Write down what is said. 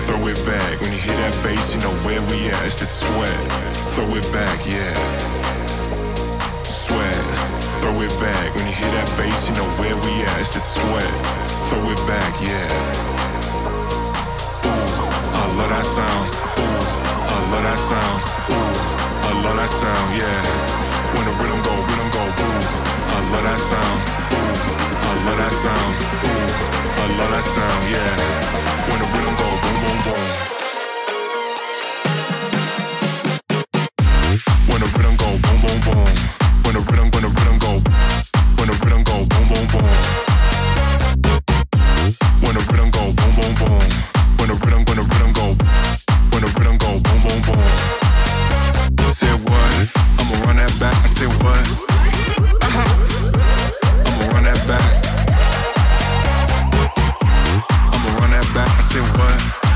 Throw it back. When you hear that bass, you know where we at. It's the sweat. Throw it back, yeah. Sweat. Throw it back. When you hear that bass, you know where we at. It's the sweat. Throw it back, yeah. Ooh, I love that sound. Ooh, I love that sound. Ooh, I love that sound, yeah. When the rhythm go, ooh, I love that sound. Ooh, I love that sound. Ooh, I love that sound, yeah. When the rhythm go, boom, boom, boom. When the rhythm go, boom, boom, boom. When the rhythm go, when the rhythm go, boom, boom, boom. When the rhythm go, boom, boom, boom. When the rhythm go, when the rhythm go, boom, boom, boom. I said what? I'ma run that back. I said what? I'ma run that back. I'ma run that back. I said what?